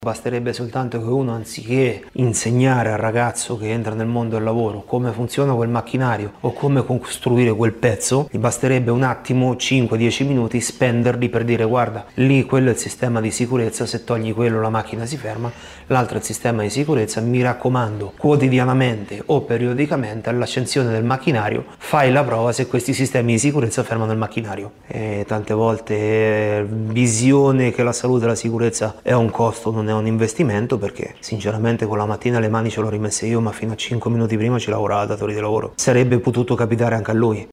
Basterebbe soltanto che uno, anziché insegnare al ragazzo che entra nel mondo del lavoro come funziona quel macchinario o come costruire quel pezzo, gli basterebbe un attimo, 5-10 minuti, spenderli per dire: guarda, lì quello è il sistema di sicurezza, se togli quello la macchina si ferma, l'altro è il sistema di sicurezza, mi raccomando, quotidianamente o periodicamente all'accensione del macchinario fai la prova se questi sistemi di sicurezza fermano il macchinario. E tante volte visione che la salute e la sicurezza è un costo, non è un investimento, perché sinceramente con la mattina le mani ce l'ho rimesse io, ma fino a 5 minuti prima ci lavorava il datore di lavoro. Sarebbe potuto capitare anche a lui.